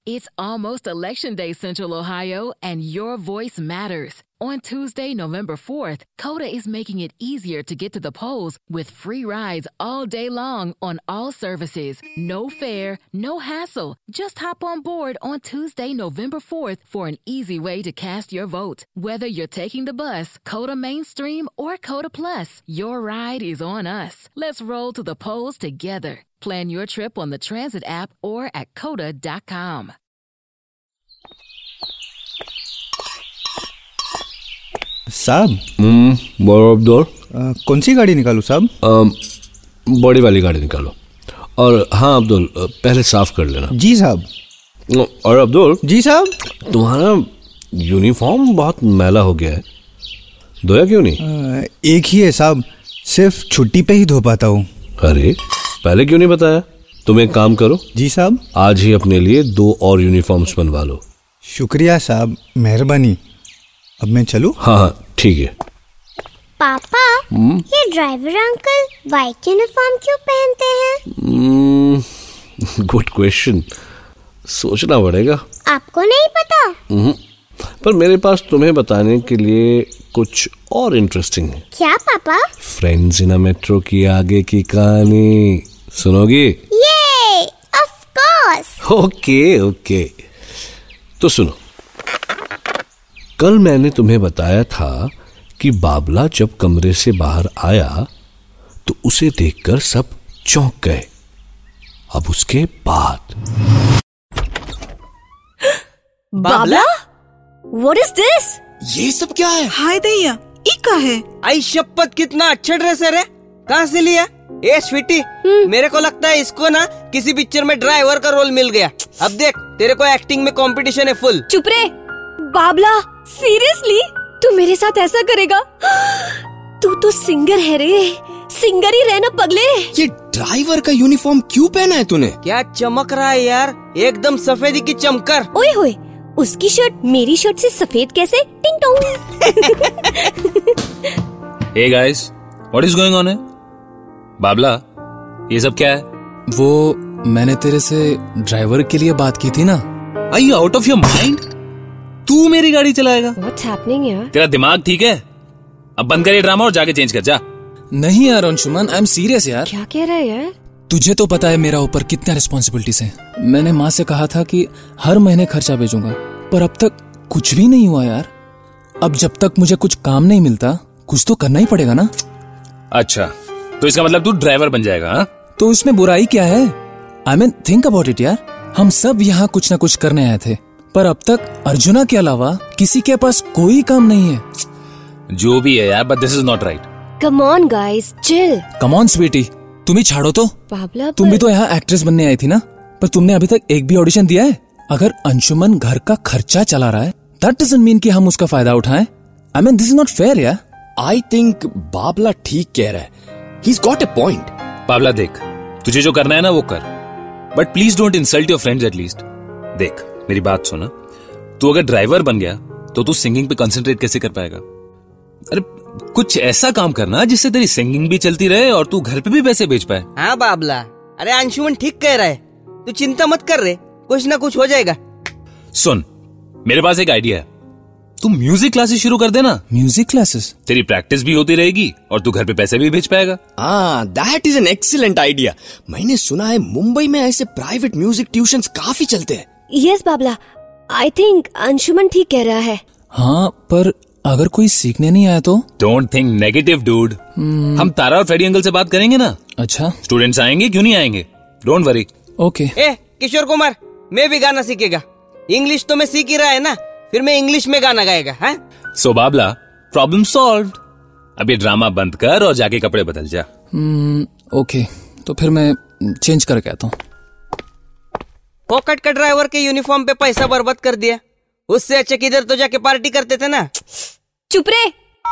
It's almost Election Day, Central Ohio, and your voice matters. On Tuesday, November 4th, Coda is making it easier to get to the polls with free rides all day long on all services. No fare, no hassle. Just hop on board on Tuesday, November 4th for an easy way to cast your vote. Whether you're taking the bus, Coda Mainstream, or Coda Plus, your ride is on us. Let's roll to the polls together. Plan your trip on the Transit app or at coda.com. साहब बोलो अब्दुल। कौन सी गाड़ी निकालूं साहब? बड़ी वाली गाड़ी निकालो। और हाँ अब्दुल, पहले साफ कर लेना। जी साहब। और अब्दुल। जी साहब। तुम्हारा यूनिफॉर्म बहुत मैला हो गया है, धोया क्यों नहीं? एक ही है साहब, सिर्फ छुट्टी पे ही धो पाता हूँ। अरे पहले क्यों नहीं बताया? तुम एक काम करो। जी साहब। आज ही अपने लिए 2 और यूनिफॉर्म्स बनवा लो। शुक्रिया साहब, मेहरबानी। अब मैं चलूं? हाँ ठीक है। पापा, ये ड्राइवर अंकल व्हाइट यूनिफॉर्म क्यों पहनते हैं? गुड क्वेश्चन, सोचना पड़ेगा। आपको नहीं पता? पर मेरे पास तुम्हें बताने के लिए कुछ और इंटरेस्टिंग है। क्या पापा? फ्रेंड्स इन अ मेट्रो की आगे की कहानी सुनोगी? ये ऑफ कोर्स। ओके तो सुनो। कल मैंने तुम्हें बताया था कि बाबला जब कमरे से बाहर आया तो उसे देखकर सब चौंक गए। अब उसके बाद बाबला, What is this? ये सब क्या है? हाय दैया, ई का है? आई शपथ, कितना अच्छा ड्रेस है रे। कहाँ से लिया? ए स्वीटी, मेरे को लगता है इसको ना किसी पिक्चर में ड्राइवर का रोल मिल गया। अब देख, तेरे को एक्टिंग में कंपटीशन है फुल। चुप रे बाबला, सीरियसली तू मेरे साथ ऐसा करेगा? तू तो सिंगर है रे, सिंगर ही रहना पगले। ये ड्राइवर का यूनिफॉर्म क्यों पहना है तूने? क्या चमक रहा है यार, एकदम सफेदी की चमकर। ओए होए, उसकी शर्ट मेरी शर्ट से सफेद कैसे? टिंग Tong. Hey guys, what is going on है? बाबला, ये सब क्या है? वो मैंने तेरे से ड्राइवर के लिए बात की थी ना। Are you out of your mind? तू मेरी गाड़ी चलाएगा? What's happening यार? तेरा दिमाग ठीक है? अब बंद कर ये ड्रामा और जाके चेंज कर जा। नहीं यार अंशुमन, आई एम सीरियस यार। क्या कह रहा है यार? तुझे तो पता है मेरा ऊपर कितना रिस्पॉन्सिबिलिटीज है। मैंने माँ से कहा था कि हर महीने खर्चा भेजूंगा, पर अब तक कुछ भी नहीं हुआ यार। अब जब तक मुझे कुछ काम नहीं मिलता, कुछ तो करना ही पड़ेगा ना। अच्छा, तो इसका मतलब तू ड्राइवर बन जाएगा? हाँ? तो इसमें बुराई क्या है? I mean think about it यार। हम सब यहाँ कुछ न कुछ करने आए थे, पर अब तक अर्जुना के अलावा किसी के पास कोई काम नहीं है। जो भी है यार, but this is not right. Come on guys, chill. Come on sweetie, तुम ही छाड़ो तो। बाबला, तुम भी तो यहाँ एक्ट्रेस बनने आई थी ना, पर तुमने अभी तक एक भी ऑडिशन दिया है? अगर अंशुमन घर का खर्चा चला रहा है, दैट डजंट मीन कि हम उसका फायदा उठाएं। I mean this is not fair यार। आई थिंक बाबला ठीक कह रहा है। He's got a point. Babla देख, तुझे जो करना है ना वो कर, but please don't insult your friends at least. देख मेरी बात सुना, तू अगर ड्राइवर बन गया तो तू सिंगिंग पे कंसंट्रेट कैसे कर पाएगा? अरे कुछ ऐसा काम करना जिससे तेरी सिंगिंग भी चलती रहे और तू घर पे भी पैसे भेज पाए। हाँ बाबला, अरे अंशुमन ठीक कह रहा है, तू चिंता मत कर रे, कुछ ना कुछ हो जाएगा। सुन, मेरे पास एक आइडिया है, तू म्यूजिक क्लासेस शुरू कर देना। Music classes? तेरी प्रैक्टिस भी होती रहेगी और तू घर पे पैसे भी भेज पाएगा। हाँ, that is an excellent idea. मैंने सुना है मुंबई में ऐसे प्राइवेट म्यूजिक ट्यूशंस काफी चलते हैं। Yes Babla, I think Anshuman ठीक कह रहा है। हाँ, पर अगर कोई सीखने नहीं आया तो? Don't think negative dude. हम तारा और फ्रेडी अंकल से बात करेंगे ना। अच्छा, स्टूडेंट्स आएंगे, क्यों नहीं आएंगे? Don't worry. ओके। ए किशोर कुमार, मैं भी गाना सीखेगा। इंग्लिश तो मैं सीख ही रहा है ना, फिर मैं इंग्लिश में गाना गाएगा। हाँ? So Babla, problem solved. अब ये ड्रामा बंद कर और जाके कपड़े बदल जा। ओके, तो फिर मैं चेंज करके आता हूँ। पॉकेट का ड्राइवर के यूनिफॉर्म पे पैसा बर्बाद कर दिया, उससे अच्छा किधर तो जाके पार्टी करते थे ना। चुप रे।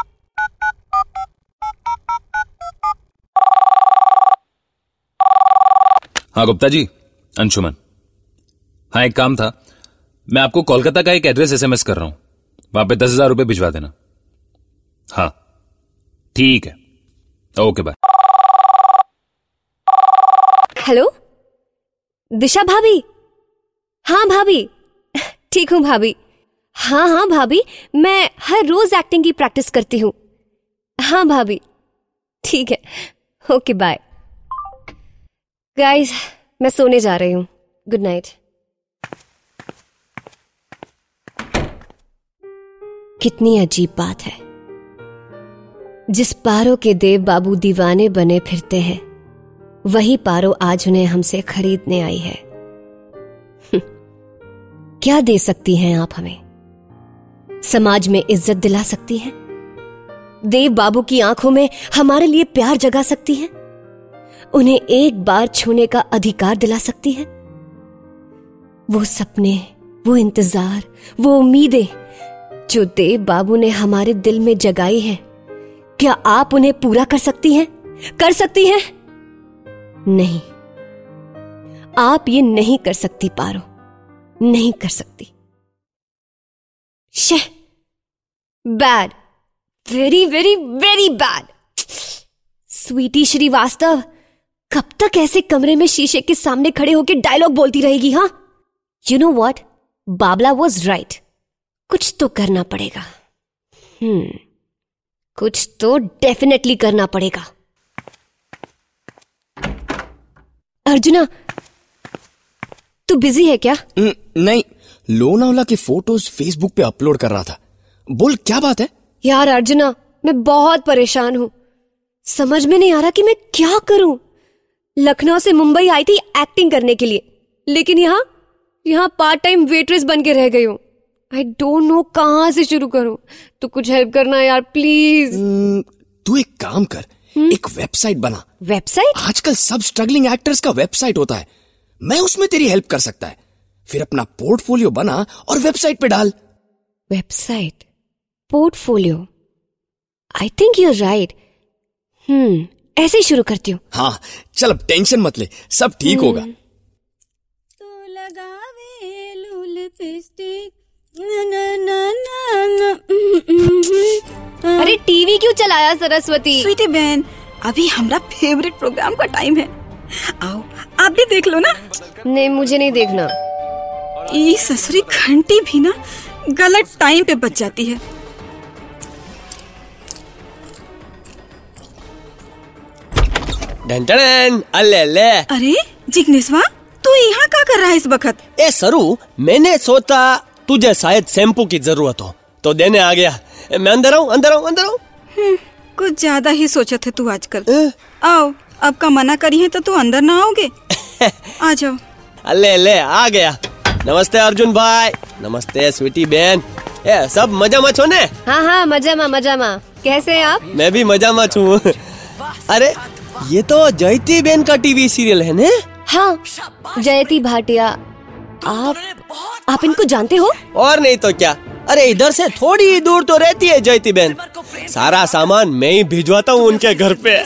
हाँ गुप्ता जी, अंशुमन। हाँ एक काम था, मैं आपको कोलकाता का एक एड्रेस SMS कर रहा हूं, वहां पे 10,000 रुपए भिजवा देना। हाँ ठीक है, ओके बाय। हेलो दिशा भाभी, हाँ भाभी, ठीक हूँ भाभी। हाँ भाभी, मैं हर रोज एक्टिंग की प्रैक्टिस करती हूँ। हाँ भाभी, ठीक है, ओके बाय। गाइस, मैं सोने जा रही हूँ। Good night. कितनी अजीब बात है, जिस पारो के देव बाबू दीवाने बने फिरते हैं, वही पारो आज उन्हें हमसे खरीदने आई है। क्या दे सकती हैं आप हमें? समाज में इज्जत दिला सकती हैं? देव बाबू की आंखों में हमारे लिए प्यार जगा सकती हैं? उन्हें एक बार छूने का अधिकार दिला सकती हैं? वो सपने, वो इंतजार, वो उम्मीदें जो देव बाबू ने हमारे दिल में जगाई हैं, क्या आप उन्हें पूरा कर सकती हैं? कर सकती हैं? नहीं, आप ये नहीं कर सकती पारो, नहीं कर सकती। शे, bad, very very very bad. Sweety Srivastava कब तक ऐसे कमरे में शीशे के सामने खड़े होकर डायलॉग बोलती रहेगी? हाँ, you know what, Babla was right, कुछ तो करना पड़ेगा। कुछ तो डेफिनेटली करना पड़ेगा। अर्जुना, तू बिजी है क्या? नहीं, लोनावला के फोटोज फेसबुक पे अपलोड कर रहा था। बोल, क्या बात है? यार अर्जुना, मैं बहुत परेशान हूं। समझ में नहीं आ रहा कि मैं क्या करूं। लखनऊ से मुंबई आई थी एक्टिंग करने के लिए, लेकिन यहाँ पार्ट टाइम वेट्रेस बन के रह गई हूँ। आई डोंट नो कहाँ से शुरू करूं। तो कुछ हेल्प करना यार, प्लीज। तू एक काम कर, एक वेबसाइट बना। वेबसाइट? आजकल सब स्ट्रगलिंग एक्टर्स का वेबसाइट होता है। मैं उसमें तेरी हेल्प कर सकता है। फिर अपना पोर्टफोलियो बना और वेबसाइट पे डाल। Website, portfolio, I think you are right. ऐसे ही शुरू करती हूँ। हाँ, चल अब टेंशन मत ले, सब ठीक होगा। तो लगावे लूल लिपस्टिक। अरे टीवी क्यों चलाया सरस्वती? स्वीटी बहन, अभी हमारा फेवरेट प्रोग्राम का टाइम है। आओ, आप भी देख लो ना। नहीं, मुझे नहीं देखना। ये ससुरी घंटी भी ना गलत टाइम पे बच जाती है। डन अल्ले अल्ले। अरे जिग्नेशवा, तू यहाँ क्या कर रहा है इस वक्त? ए सरू, मैंने सोचा तुझे शायद शैम्पू की जरूरत हो तो देने आ गया। मैं अंदर आऊँ। कुछ ज्यादा ही सोचा थे तू आजकल। आओ, अब का मना करी है तो तू अंदर ना आओगे? आ जाओ। अल्ले अल्ले, आ गया। नमस्ते अर्जुन भाई। नमस्ते स्वीटी बहन। ए, सब मजा मच होने? हाँ, मजा मा। कैसे हैं आप? मैं भी मजा मच हूँ। अरे, ये तो जयती बहन का टीवी सीरियल है ने? हाँ, जयती भाटिया। आप इनको जानते हो? और नहीं तो क्या। अरे, इधर से थोड़ी ही दूर तो रहती है जयती बहन। सारा सामान मैं ही भिजवाता हूँ उनके घर पे।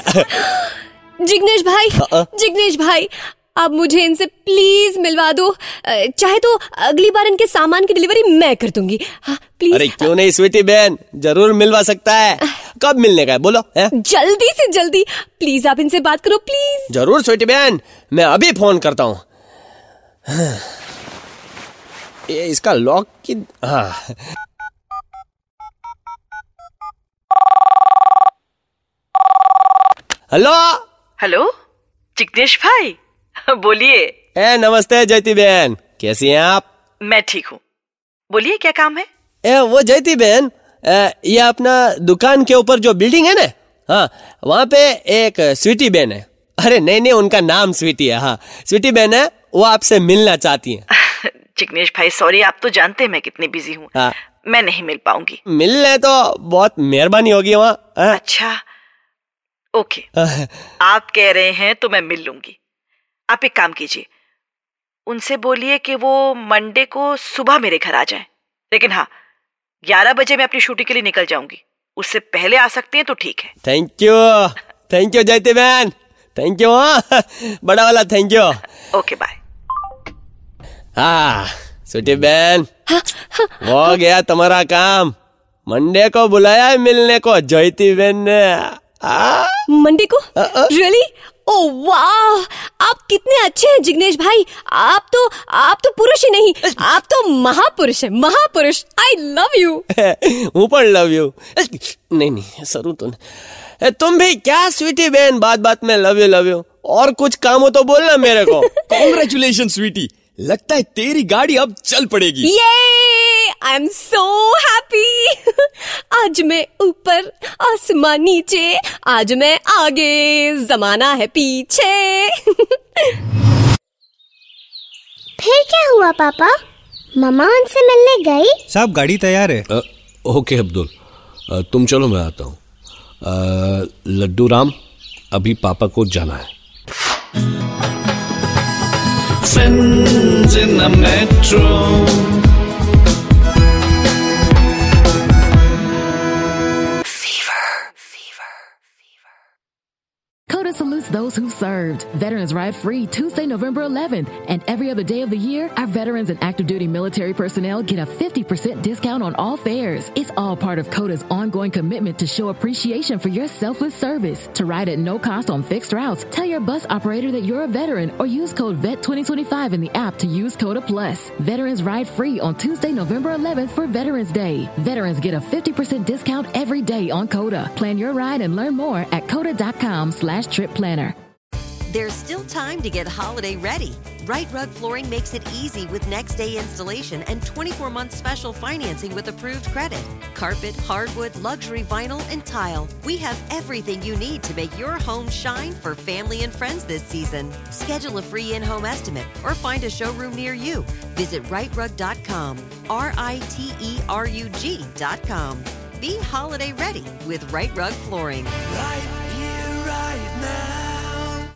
जिग्नेश भाई, आप मुझे इनसे प्लीज मिलवा दो। चाहे तो अगली बार इनके सामान की डिलीवरी मैं कर दूंगी। हाँ, प्लीज। अरे क्यों नहीं स्वीटी बहन, जरूर मिलवा सकता है। कब मिलने का है बोलो? जल्दी से जल्दी, प्लीज आप इनसे बात करो, प्लीज। जरूर स्वीटी बहन, मैं अभी फोन करता हूँ। ये इसका लॉक की। हाँ, हेलो जिग्नेश भाई, बोलिए। नमस्ते जयती बहन, कैसी हैं आप? मैं ठीक हूँ, बोलिए क्या काम है? वो जयती बहन, ये अपना दुकान के ऊपर जो बिल्डिंग है ना, हाँ, वहाँ पे एक स्वीटी बहन है। अरे नहीं, उनका नाम स्वीटी है। हाँ, स्वीटी बहन है, वो आपसे मिलना चाहती हैं। जिग्नेश भाई सॉरी, आप तो जानते हैं मैं कितनी बिजी हूँ। हाँ, मैं नहीं मिल पाऊंगी। मिलने तो बहुत मेहरबानी होगी वहाँ। अच्छा, ओके। आप कह रहे हैं तो मैं मिल लूंगी। आप एक काम कीजिए, उनसे बोलिए कि वो मंडे को सुबह मेरे घर आ जाएं। लेकिन हाँ, 11 बजे मैं अपनी शूटिंग के लिए निकल जाऊंगी। उससे पहले आ सकते हैं तो ठीक है। थैंक यू जयती बहन, थैंक यू। बड़ा वाला थैंक यू। Okay bye. हाँ स्वीटी बहन, हो गया तुम्हारा काम। मंडे को बुलाया है मिलने को जयती बहन ने। मंडे को? रियली? ओह वाह, आप कितने अच्छे हैं जिग्नेश भाई। आप तो पुरुष ही नहीं, आप तो महापुरुष हैं, महापुरुष। I love you. ऊपर लव यू नहीं सरू तो तुम भी क्या स्वीटी बहन, बात बात में लव यू। और कुछ काम हो तो बोलना मेरे को। कॉन्ग्रेचुलेशन स्वीटी, लगता है तेरी गाड़ी अब चल पड़ेगी। ये आई एम सो हैप्पी। आज मैं ऊपर, आसमान नीचे, आज मैं आगे, जमाना है पीछे। फिर क्या हुआ पापा? मम्मा उनसे मिलने गई? साहब गाड़ी तैयार है। ओके अब्दुल, तुम चलो, मैं आता हूँ। लड्डू राम, अभी पापा को जाना है। Friends in the metro. Coda salutes those who served. Veterans Ride Free Tuesday, November 11th. And every other day of the year, our veterans and active duty military personnel get a 50% discount on all fares. It's all part of Coda's ongoing commitment to show appreciation for your selfless service. To ride at no cost on fixed routes, tell your bus operator that you're a veteran or use code VET2025 in the app to use Coda Plus. Veterans Ride Free on Tuesday, November 11th for Veterans Day. Veterans get a 50% discount every day on Coda. Plan your ride and learn more at coda.com/trip planner. There's still time to get holiday ready. Right Rug Flooring makes it easy with next day installation and 24-month special financing with approved credit. Carpet, hardwood, luxury vinyl, and tile. We have everything you need to make your home shine for family and friends this season. Schedule a free in-home estimate or find a showroom near you. Visit rightrug.com. RITERUG.com. Be holiday ready with Right Rug Flooring. Right